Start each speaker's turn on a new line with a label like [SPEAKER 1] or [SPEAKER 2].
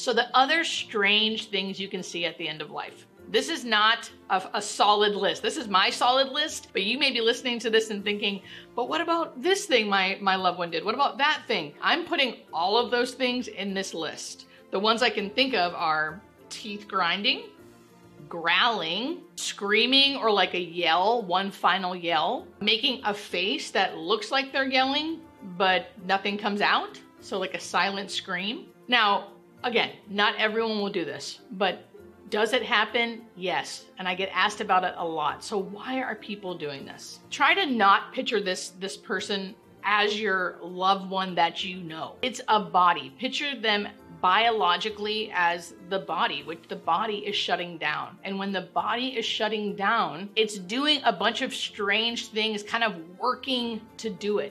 [SPEAKER 1] So the other strange things you can see at the end of life. This is not a solid list. This is my solid list, but you may be listening to this and thinking, but what about this thing my loved one did? What about that thing? I'm putting all of those things in this list. The ones I can think of are teeth grinding, growling, screaming or like a yell, one final yell, making a face that looks like they're yelling, but nothing comes out. So like a silent scream. Now, again, not everyone will do this, but does it happen? Yes. And I get asked about it a lot. So why are people doing this? Try to not picture this person as your loved one that you know. It's a body. Picture them biologically as the body, which the body is shutting down. And when the body is shutting down, it's doing a bunch of strange things, kind of working to do it.